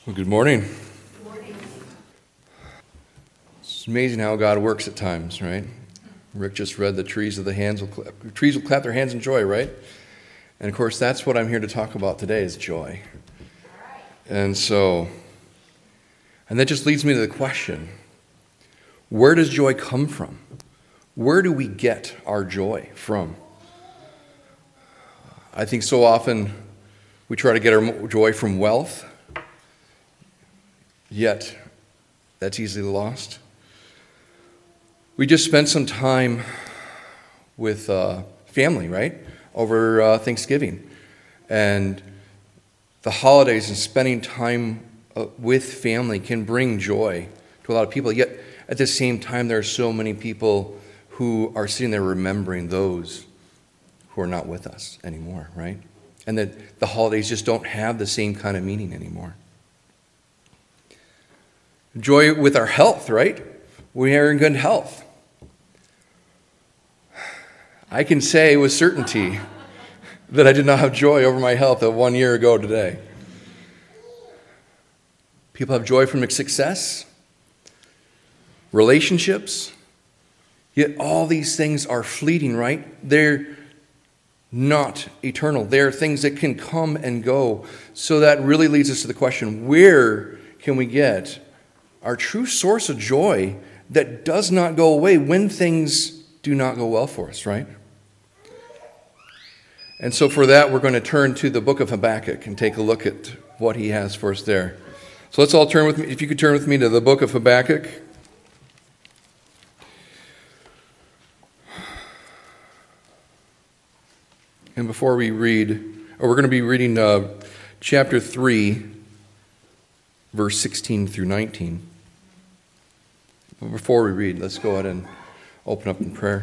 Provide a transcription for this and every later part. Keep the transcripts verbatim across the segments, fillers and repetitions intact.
Well, good morning. Good morning. It's amazing how God works at times, right? Rick just read the trees of the hands will clap, trees will clap their hands in joy, right? And of course, that's what I'm here to talk about today is joy. And so, and that just leads me to the question, where does joy come from? Where do we get our joy from? I think so often we try to get our joy from wealth, yet that's easily lost. We just spent some time with uh, family, right, over uh, Thanksgiving. And the holidays and spending time uh, with family can bring joy to a lot of people. Yet at the same time, there are so many people who are sitting there remembering those who are not with us anymore, right? And that the holidays just don't have the same kind of meaning anymore. Joy with our health, right? We are in good health. I can say with certainty that I did not have joy over my health of one year ago today. People have joy from success, relationships, yet all these things are fleeting, right? They're not eternal. They're things that can come and go. So that really leads us to the question, where can we get our true source of joy that does not go away when things do not go well for us, right? And so for that, we're going to turn to the book of Habakkuk and take a look at what he has for us there. So let's all turn with me, if you could turn with me to the book of Habakkuk. And before we read, or we're going to be reading uh, chapter three, verse sixteen through nineteen. But before we read, let's go ahead and open up in prayer.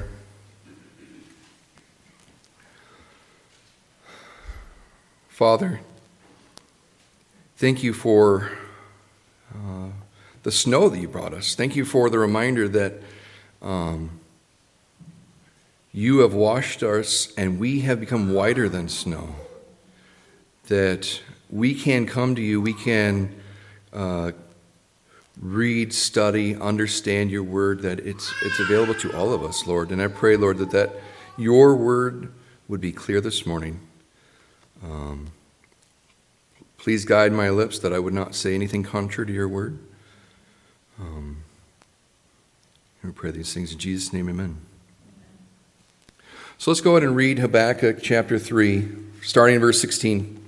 Father, thank you for uh, the snow that you brought us. Thank you for the reminder that um, you have washed us and we have become whiter than snow. That we can come to you, we can uh, read, study, understand your word, that it's it's available to all of us, Lord. And I pray, Lord, that, that your word would be clear this morning. Um, please guide my lips that I would not say anything contrary to your word. Um, I pray these things in Jesus' name, amen. So let's go ahead and read Habakkuk chapter three, starting in verse sixteen.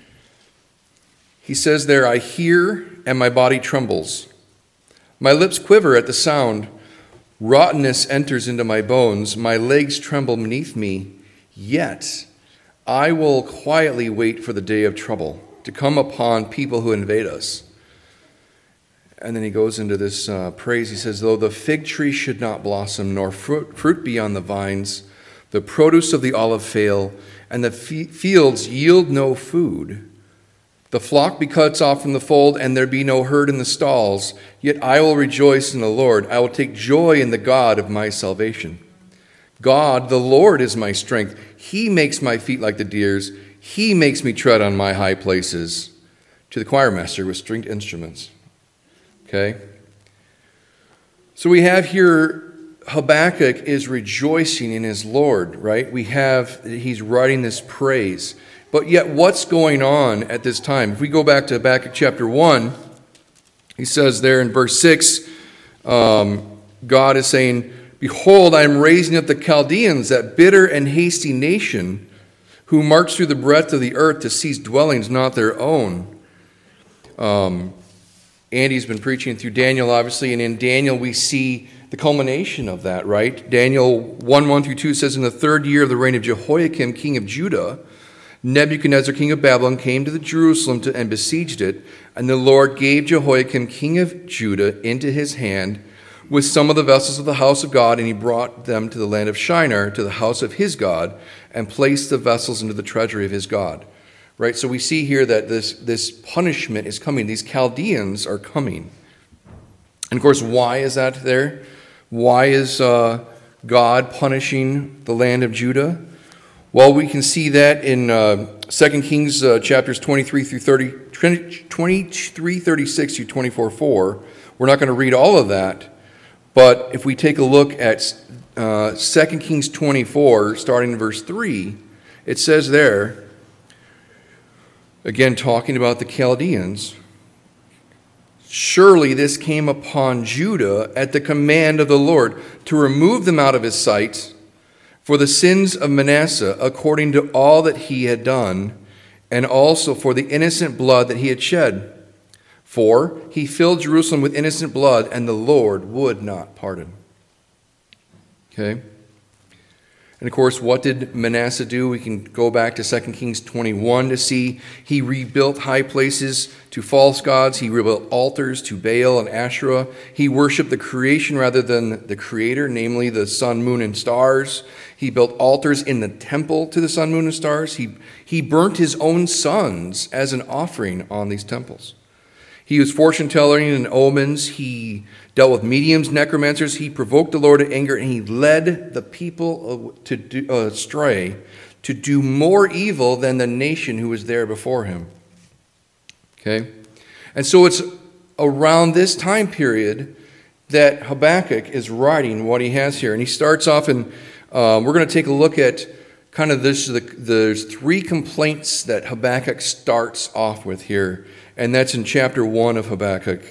He says there, I hear and my body trembles. My lips quiver at the sound. Rottenness enters into my bones. My legs tremble beneath me. Yet I will quietly wait for the day of trouble to come upon people who invade us. And then he goes into this uh, praise. He says, though the fig tree should not blossom, nor fruit, fruit be on the vines, the produce of the olive fail, and the f- fields yield no food, the flock be cut off from the fold, and there be no herd in the stalls, yet I will rejoice in the Lord. I will take joy in the God of my salvation. God, the Lord, is my strength. He makes my feet like the deer's. He makes me tread on my high places. To the choir master with stringed instruments. Okay? So we have here Habakkuk is rejoicing in his Lord, right? We have, he's writing this praise. But yet what's going on at this time? If we go back to Habakkuk chapter one, he says there in verse six, um, God is saying, behold, I am raising up the Chaldeans, that bitter and hasty nation, who march through the breadth of the earth to seize dwellings not their own. Um, Andy's been preaching through Daniel, obviously, and in Daniel we see the culmination of that, right? Daniel one, one through two says, in the third year of the reign of Jehoiakim, king of Judah, Nebuchadnezzar, king of Babylon, came to the Jerusalem to, and besieged it, and the Lord gave Jehoiakim, king of Judah, into his hand with some of the vessels of the house of God, and he brought them to the land of Shinar, to the house of his God, and placed the vessels into the treasury of his God. Right? So we see here that this, this punishment is coming. These Chaldeans are coming. And of course, why is that there? Why is uh, God punishing the land of Judah? Well, we can see that in uh, Second Kings uh, chapters twenty-three through thirty, twenty-three, thirty-six through twenty-four, four. We're not going to read all of that, but if we take a look at uh, Second Kings twenty-four, starting in verse three, it says there, again talking about the Chaldeans, surely this came upon Judah at the command of the Lord to remove them out of his sight for the sins of Manasseh, according to all that he had done, and also for the innocent blood that he had shed. For he filled Jerusalem with innocent blood, and the Lord would not pardon. Okay? And of course, what did Manasseh do? We can go back to Second Kings twenty-one to see he rebuilt high places to false gods. He rebuilt altars to Baal and Asherah. He worshiped the creation rather than the creator, namely the sun, moon, and stars. He built altars in the temple to the sun, moon, and stars. He, he burnt his own sons as an offering on these temples. He used fortune telling and omens. He dealt with mediums, necromancers. He provoked the Lord to anger, and he led the people to do, uh, astray to do more evil than the nation who was there before him. Okay? And so it's around this time period that Habakkuk is writing what he has here. And he starts off, and um, we're going to take a look at kind of this. The, there's three complaints that Habakkuk starts off with here. And that's in chapter one of Habakkuk.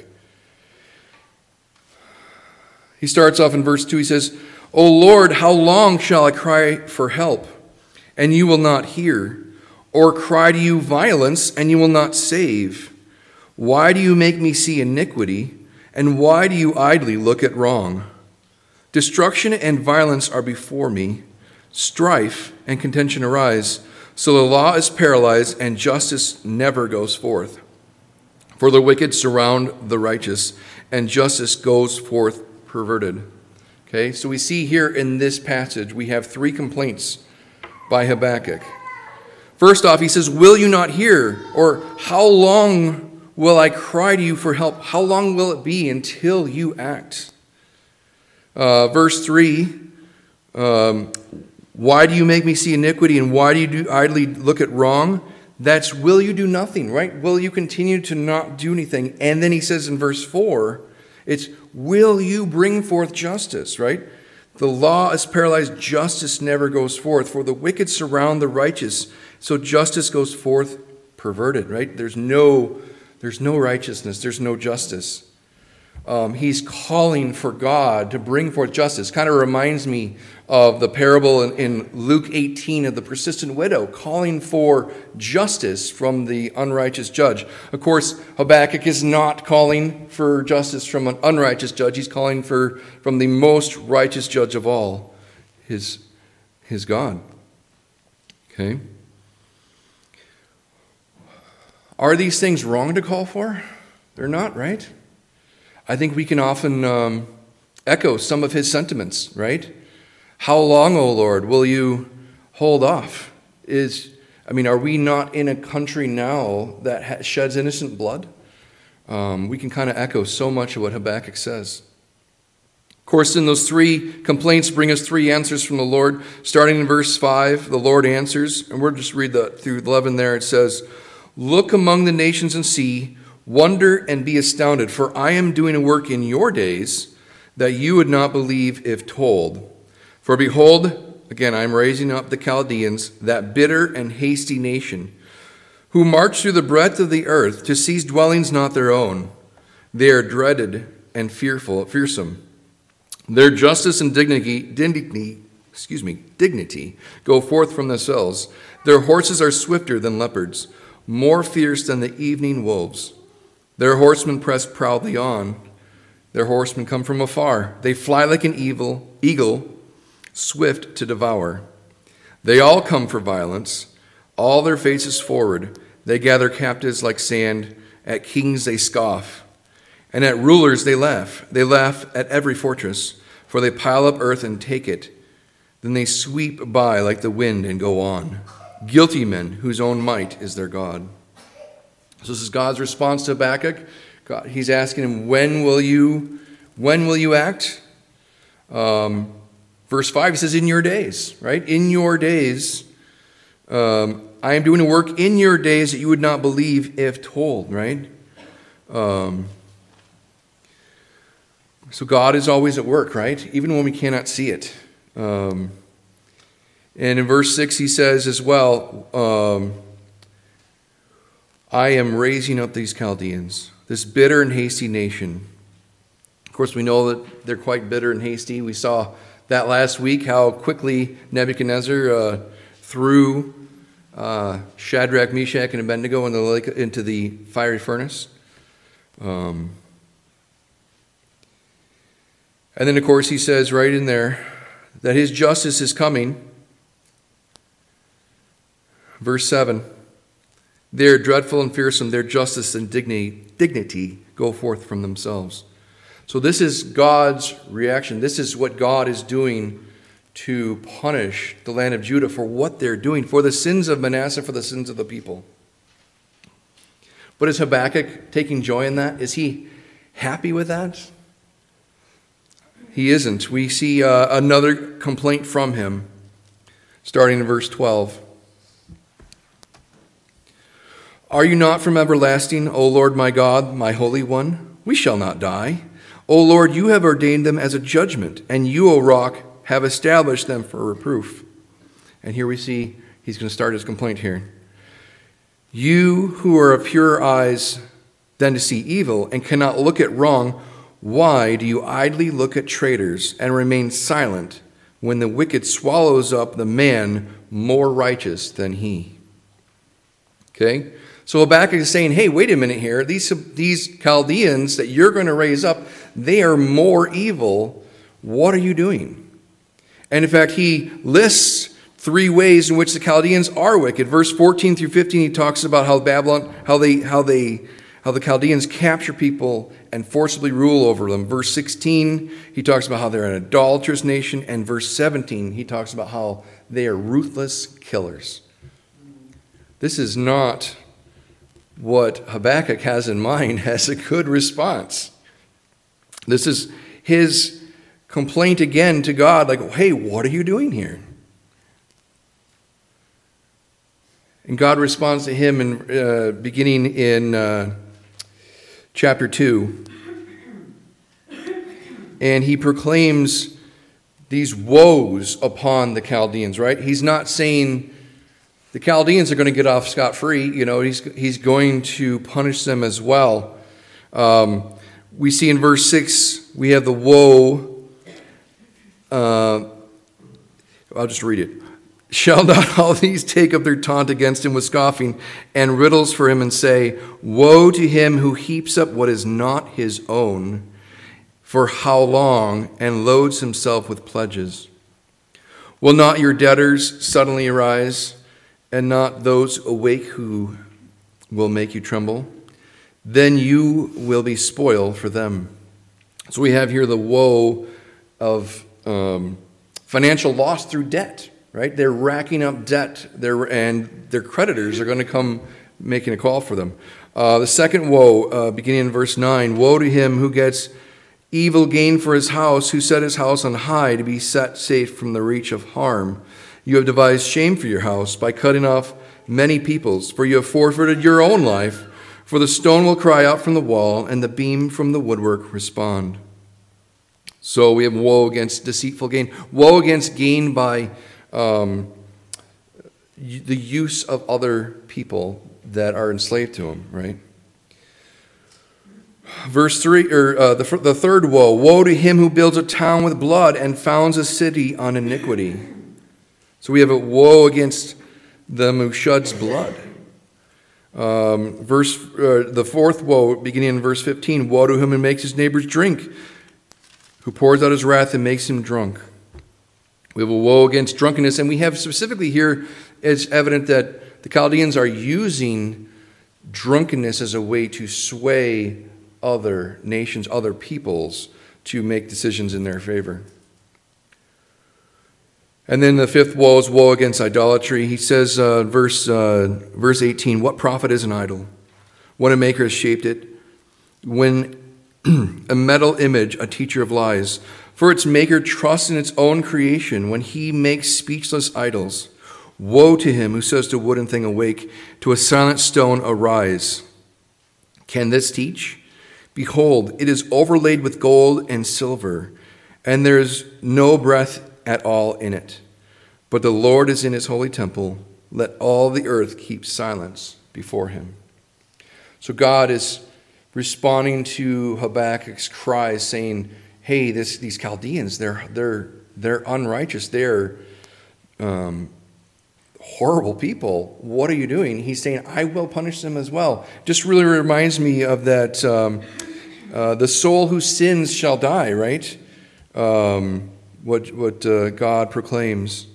He starts off in verse two. He says, O Lord, how long shall I cry for help, and you will not hear? Or cry to you violence, and you will not save? Why do you make me see iniquity, and why do you idly look at wrong? Destruction and violence are before me. Strife and contention arise. So the law is paralyzed, and justice never goes forth. For the wicked surround the righteous, and justice goes forth perverted. Okay, so we see here in this passage, we have three complaints by Habakkuk. First off, he says, will you not hear? Or how long will I cry to you for help? How long will it be until you act? Uh, verse three, um, why do you make me see iniquity, and why do you do idly look at wrong? That's, will you do nothing, right? Will you continue to not do anything? And then he says in verse four, it's, will you bring forth justice, right? The law is paralyzed, justice never goes forth. For the wicked surround the righteous, so justice goes forth perverted, right? There's no, there's no righteousness, there's no justice. Um, he's calling for God to bring forth justice. Kind of reminds me of the parable in, in Luke eighteen of the persistent widow, calling for justice from the unrighteous judge. Of course, Habakkuk is not calling for justice from an unrighteous judge. He's calling for from the most righteous judge of all, his, his God. Okay? Are these things wrong to call for? They're not, right? I think we can often um, echo some of his sentiments, right? How long, O Lord, will you hold off? Is, I mean, are we not in a country now that ha- sheds innocent blood? Um, we can kind of echo so much of what Habakkuk says. Of course, in those three complaints bring us three answers from the Lord. Starting in verse five, the Lord answers, and we'll just read that through eleven there. It says, look among the nations and see, wonder and be astounded, for I am doing a work in your days that you would not believe if told. For behold, again, I am raising up the Chaldeans, that bitter and hasty nation, who march through the breadth of the earth to seize dwellings not their own. They are dreaded and fearful, fearsome. Their justice and dignity, dignity, excuse me, dignity go forth from themselves. Their horses are swifter than leopards, more fierce than the evening wolves. Their horsemen press proudly on. Their horsemen come from afar. They fly like an evil eagle, swift to devour. They all come for violence, all their faces forward. They gather captives like sand. At kings they scoff, and at rulers they laugh. They laugh at every fortress, for they pile up earth and take it. Then they sweep by like the wind and go on. Guilty men whose own might is their God. So this is God's response to Habakkuk. God, he's asking him, when will you, when will you act? Um, verse five, he says, in your days, right? In your days, um, I am doing a work in your days that you would not believe if told, right? Um, so God is always at work, right? Even when we cannot see it. Um, and in verse six he says as well, um, I am raising up these Chaldeans, this bitter and hasty nation. Of course, we know that they're quite bitter and hasty. We saw that last week, how quickly Nebuchadnezzar uh, threw uh, Shadrach, Meshach, and Abednego into the, lake, into the fiery furnace. Um, and then, of course, he says right in there that his justice is coming. Verse seven, they are dreadful and fearsome. Their justice and dignity, dignity go forth from themselves. So this is God's reaction. This is what God is doing to punish the land of Judah for what they're doing, for the sins of Manasseh, for the sins of the people. But is Habakkuk taking joy in that? Is he happy with that? He isn't. We see uh, another complaint from him, starting in verse twelve. Are you not from everlasting, O Lord my God, my Holy One? We shall not die. O Lord, you have ordained them as a judgment, and you, O rock, have established them for reproof. And here we see he's going to start his complaint here. You who are of purer eyes than to see evil and cannot look at wrong, why do you idly look at traitors and remain silent when the wicked swallows up the man more righteous than he? Okay? So Habakkuk is saying, hey, wait a minute here. These, these Chaldeans that you're going to raise up, they are more evil. What are you doing? And in fact, he lists three ways in which the Chaldeans are wicked. Verse fourteen through fifteen, he talks about how Babylon, how they, how they, how the Chaldeans capture people and forcibly rule over them. Verse sixteen, he talks about how they're an idolatrous nation. And verse seventeen, he talks about how they are ruthless killers. This is not what Habakkuk has in mind as a good response. This is his complaint again to God, like, hey, what are you doing here? And God responds to him in uh, beginning in uh, chapter two. And he proclaims these woes upon the Chaldeans, right? He's not saying the Chaldeans are going to get off scot-free. You know, he's, he's going to punish them as well. Um, we see in verse six, we have the woe. Uh, I'll just read it. Shall not all these take up their taunt against him with scoffing and riddles for him and say, woe to him who heaps up what is not his own, for how long, and loads himself with pledges? Will not your debtors suddenly arise, and not those awake who will make you tremble? Then you will be spoil for them. So we have here the woe of um, financial loss through debt, right? They're racking up debt, they're, and their creditors are going to come making a call for them. Uh, the second woe, uh, beginning in verse nine, woe to him who gets evil gain for his house, who set his house on high to be set safe from the reach of harm. You have devised shame for your house by cutting off many peoples, for you have forfeited your own life. For the stone will cry out from the wall, and the beam from the woodwork respond. So we have woe against deceitful gain. Woe against gain by um, the use of other people that are enslaved to him, right? Verse three, or uh, the, the third woe. Woe to him who builds a town with blood and founds a city on iniquity. So we have a woe against them who sheds blood. Um, verse uh, the fourth woe, beginning in verse fifteen, woe to him who makes his neighbors drink, who pours out his wrath and makes him drunk. We have a woe against drunkenness, and we have specifically here, it's evident that the Chaldeans are using drunkenness as a way to sway other nations, other peoples, to make decisions in their favor. And then the fifth woe is woe against idolatry. He says, uh, verse uh, verse eighteen, what profit is an idol when a maker has shaped it? When a metal image, a teacher of lies. For its maker trusts in its own creation when he makes speechless idols. Woe to him who says to a wooden thing, awake, to a silent stone, arise. Can this teach? Behold, it is overlaid with gold and silver, and there is no breath at all in it. But the Lord is in his holy temple. Let all the earth keep silence before him. So God is responding to Habakkuk's cries, saying, hey, this, these Chaldeans, they're, they're, they're unrighteous. They're um, horrible people. What are you doing? He's saying, I will punish them as well. Just really reminds me of that, um, uh, the soul who sins shall die, right? Um, what, what uh, God proclaims.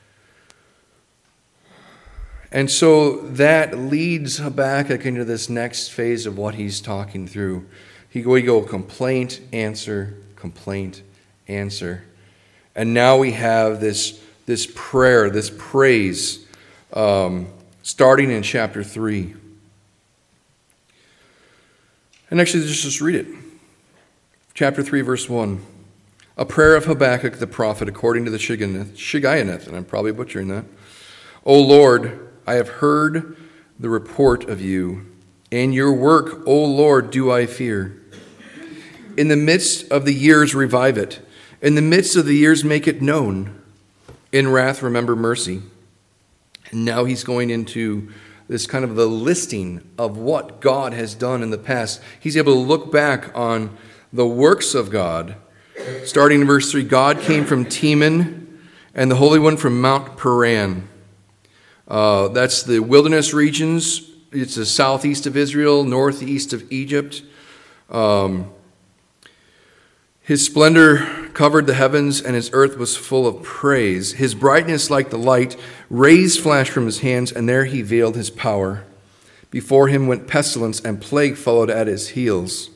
And so that leads Habakkuk into this next phase of what he's talking through. He we go complaint, answer, complaint, answer. And now we have this, this prayer, this praise, um, starting in chapter three. And actually, just, just read it. Chapter three, verse one. A prayer of Habakkuk the prophet according to the Shigionoth, and I'm probably butchering that. O Lord, I have heard the report of you, and your work, O Lord, do I fear. In the midst of the years, revive it. In the midst of the years, make it known. In wrath, remember mercy. And now he's going into this kind of the listing of what God has done in the past. He's able to look back on the works of God. Starting in verse three, God came from Teman, and the Holy One from Mount Paran. Uh, that's the wilderness regions. It's the southeast of Israel, northeast of Egypt. Um, his splendor covered the heavens, and his earth was full of praise. His brightness like the light, rays flashed from his hands, and there he veiled his power. Before him went pestilence, and plague followed at his heels.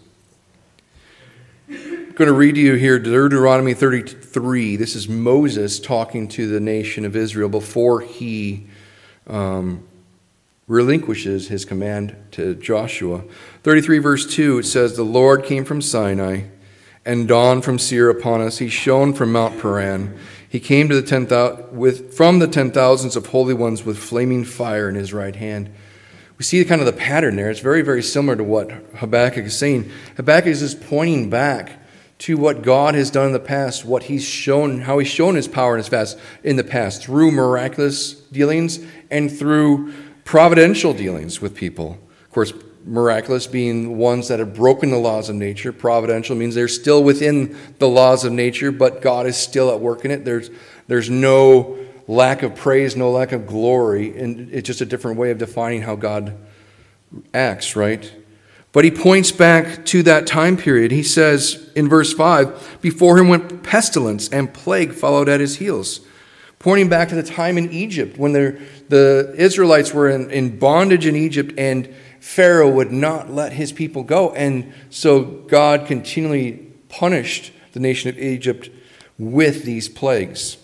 I'm going to read to you here Deuteronomy thirty-three. This is Moses talking to the nation of Israel before he Um, relinquishes his command to Joshua. thirty-three verse two, it says, the Lord came from Sinai and dawned from Seir upon us. He shone from Mount Paran. He came to the ten thousand with from the ten thousands of holy ones with flaming fire in his right hand. We see kind of the pattern there. It's very, very similar to what Habakkuk is saying. Habakkuk is just pointing back to what God has done in the past, what he's shown, how he's shown his power in his past, in the past, through miraculous dealings and through providential dealings with people. Of course, miraculous being ones that have broken the laws of nature. Providential means they're still within the laws of nature, but God is still at work in it. There's, there's no lack of praise, no lack of glory, and it's just a different way of defining how God acts, right? But he points back to that time period. He says in verse five, before him went pestilence and plague followed at his heels. Pointing back to the time in Egypt when the Israelites were in, in bondage in Egypt and Pharaoh would not let his people go. And so God continually punished the nation of Egypt with these plagues.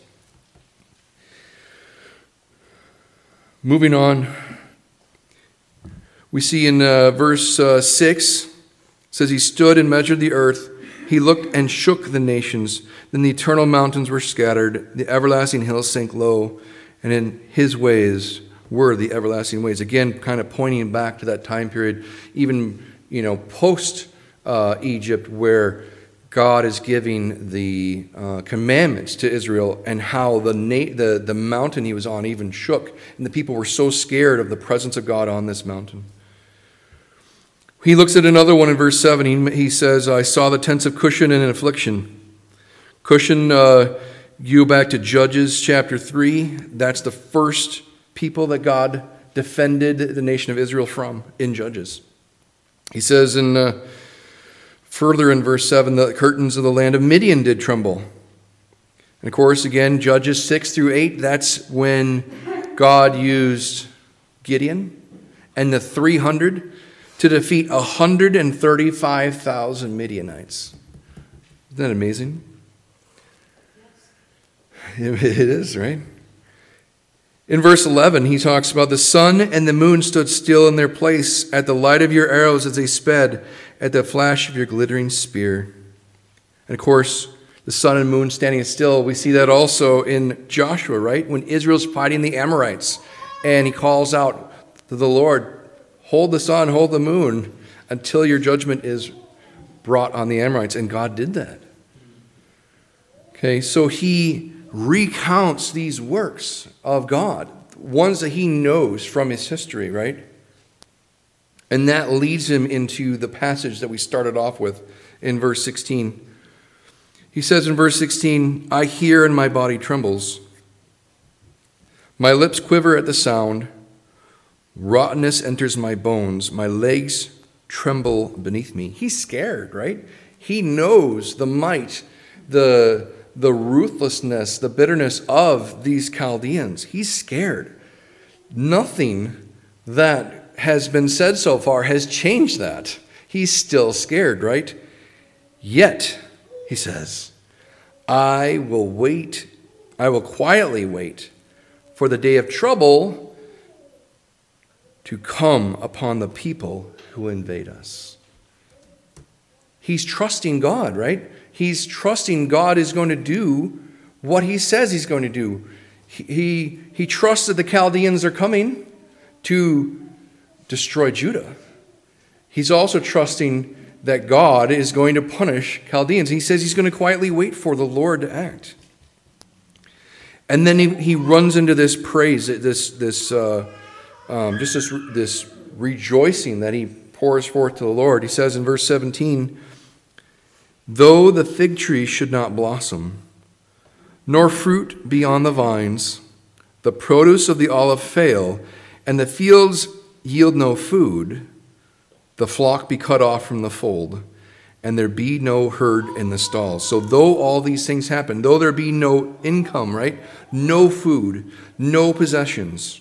Moving on. We see in uh, verse uh, six, it says, he stood and measured the earth. He looked and shook the nations. Then the eternal mountains were scattered. The everlasting hills sank low. And in his ways were the everlasting ways. Again, kind of pointing back to that time period, even, you know, post uh, Egypt, where God is giving the uh, commandments to Israel and how the, na- the, the mountain he was on even shook. And the people were so scared of the presence of God on this mountain. He looks at another one in verse seven. He, he says, I saw the tents of Cushan in affliction. Cushan, uh, you go back to Judges chapter three. That's the first people that God defended the nation of Israel from in Judges. He says in uh, further in verse seven, the curtains of the land of Midian did tremble. And of course, again, Judges six through eight, that's when God used Gideon and the three hundred to defeat one hundred thirty-five thousand Midianites. Isn't that amazing? Yes. It is, right? In verse eleven, he talks about the sun and the moon stood still in their place at the light of your arrows as they sped, at the flash of your glittering spear. And of course, the sun and moon standing still. We see that also in Joshua, right? When Israel's fighting the Amorites, and he calls out to the Lord, hold the sun, hold the moon, until your judgment is brought on the Amorites. And God did that. Okay, so he recounts these works of God, ones that he knows from his history, right? And that leads him into the passage that we started off with in verse sixteen. He says in verse sixteen, I hear and my body trembles. My lips quiver at the sound. Rottenness enters my bones. My legs tremble beneath me. He's scared, right? He knows the might, the, the ruthlessness, the bitterness of these Chaldeans. He's scared. Nothing that has been said so far has changed that. He's still scared, right? Yet, he says, I will wait, I will quietly wait for the day of trouble to come upon the people who invade us. He's trusting God, right? He's trusting God is going to do what he says he's going to do. He, he, he trusts that the Chaldeans are coming to destroy Judah. He's also trusting that God is going to punish Chaldeans. He says he's going to quietly wait for the Lord to act. And then he, he runs into this praise, this this uh, um, just this this rejoicing that he pours forth to the Lord. He says in verse seventeen, though the fig tree should not blossom, nor fruit be on the vines, the produce of the olive fail, and the fields yield no food, the flock be cut off from the fold, and there be no herd in the stalls. So though all these things happen, though there be no income, right? No food, no possessions.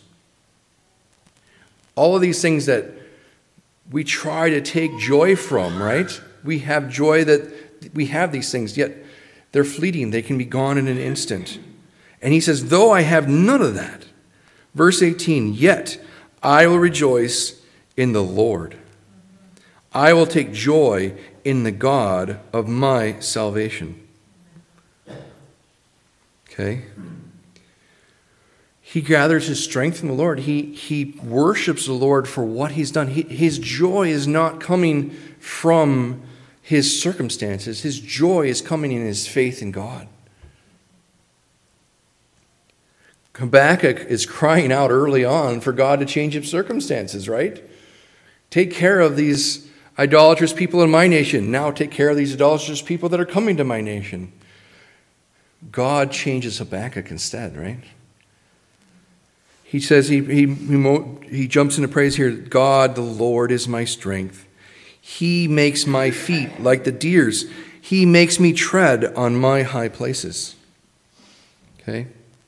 All of these things that we try to take joy from, right? We have joy that we have these things, yet they're fleeting. They can be gone in an instant. And he says, though I have none of that, verse eighteen, yet I will rejoice in the Lord. I will take joy in the God of my salvation. Okay? He gathers his strength from the Lord. He, he worships the Lord for what he's done. He, his joy is not coming from his circumstances. His joy is coming in his faith in God. Habakkuk is crying out early on for God to change his circumstances, right? Take care of these idolatrous people in my nation. Now take care of these idolatrous people that are coming to my nation. God changes Habakkuk instead, right? He says, he, he, he, he jumps into praise here. God, the Lord, is my strength. He makes my feet like the deer's. He makes me tread on my high places. Okay?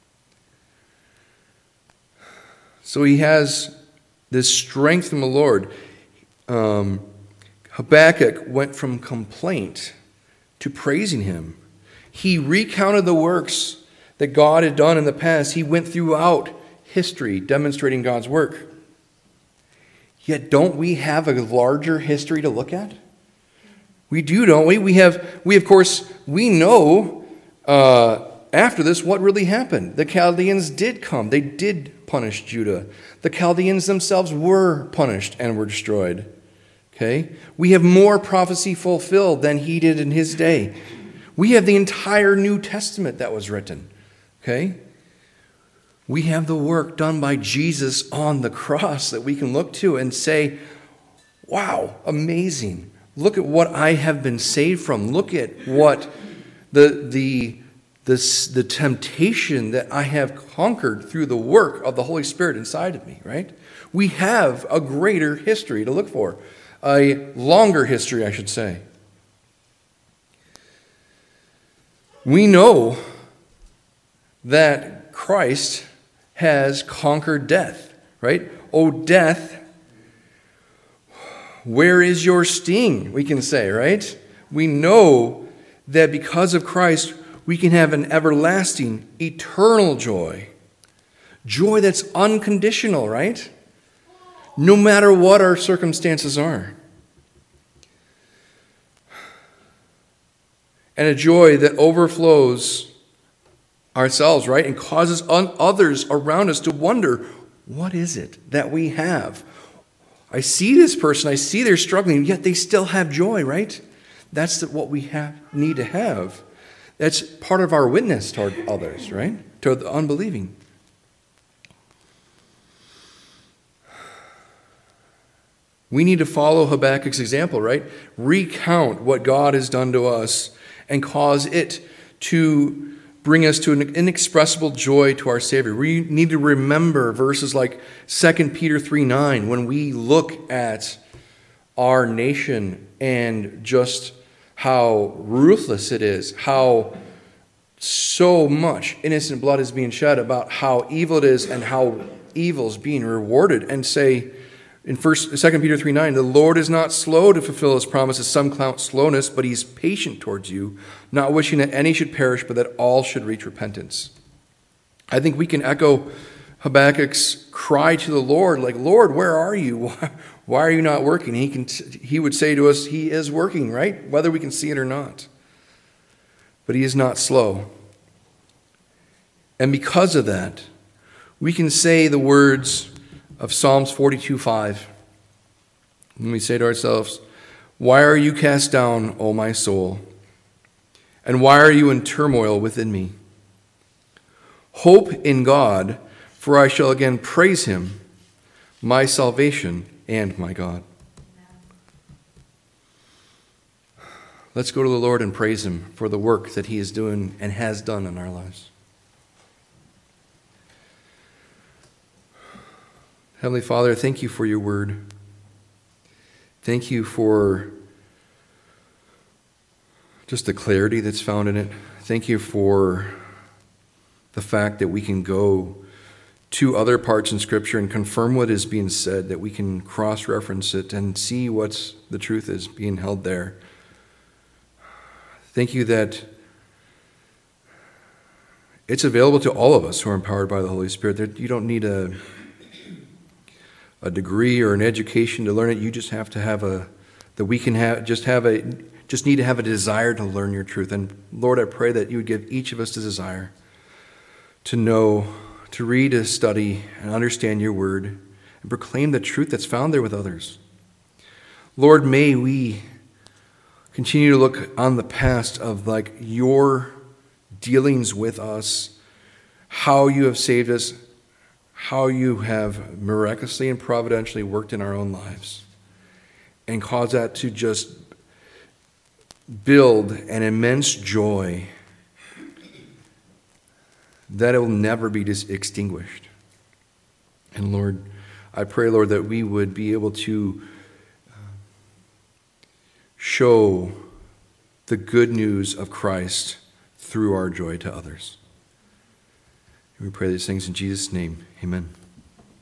So he has this strength from the Lord. Um, Habakkuk went from complaint to praising him. He recounted the works that God had done in the past. He went throughout history demonstrating God's work. Yet don't we have a larger history to look at? We do, don't we? We have, we of course, we know uh, after this what really happened. The Chaldeans did come. They did punish Judah. The Chaldeans themselves were punished and were destroyed. Okay? We have more prophecy fulfilled than he did in his day. We have the entire New Testament that was written. Okay? We have the work done by Jesus on the cross that we can look to and say, wow, amazing. Look at what I have been saved from. Look at what the, the, the, the temptation that I have conquered through the work of the Holy Spirit inside of me, right? We have a greater history to look for. A longer history, I should say. We know that Christ has conquered death, right? Oh, death, where is your sting? We can say, right? We know that because of Christ, we can have an everlasting, eternal joy. Joy that's unconditional, right? No matter what our circumstances are. and a joy that overflows ourselves, right? And causes others around us to wonder, what is it that we have? I see this person, I see they're struggling, yet they still have joy, right? That's what we have, need to have. That's part of our witness toward others, right? Toward the unbelieving. We need to follow Habakkuk's example, right? Recount what God has done to us and cause it to bring us to an inexpressible joy to our Savior. We need to remember verses like Second Peter three nine when we look at our nation and just how ruthless it is, how so much innocent blood is being shed, about how evil it is and how evil is being rewarded, and say in First, Second Peter three nine, the Lord is not slow to fulfill his promises, some count slowness, but he's patient towards you, not wishing that any should perish, but that all should reach repentance. I think we can echo Habakkuk's cry to the Lord, like, Lord, where are you? Why are you not working? He can. He would say to us, he is working, right? Whether we can see it or not. But he is not slow. And because of that, we can say the words of Psalms forty-two five. When we say to ourselves, why are you cast down, O my soul? And why are you in turmoil within me? Hope in God, for I shall again praise him, my salvation and my God. Let's go to the Lord and praise him for the work that he is doing and has done in our lives. Heavenly Father, thank you for your word. Thank you for just the clarity that's found in it. Thank you for the fact that we can go to other parts in Scripture and confirm what is being said, that we can cross-reference it and see what the truth is being held there. Thank you that it's available to all of us who are empowered by the Holy Spirit. That you don't need a a degree or an education to learn it. You just have to have a, that we can have, just have a, just need to have a desire to learn your truth. And Lord, I pray that you would give each of us the desire to know, to read, to study, and understand your word, and proclaim the truth that's found there with others. Lord, may we continue to look on the past of like your dealings with us, how you have saved us, how you have miraculously and providentially worked in our own lives, and cause that to just build an immense joy that it will never be dis- extinguished. And Lord, I pray, Lord, that we would be able to show the good news of Christ through our joy to others. We pray these things in Jesus' name. Amen.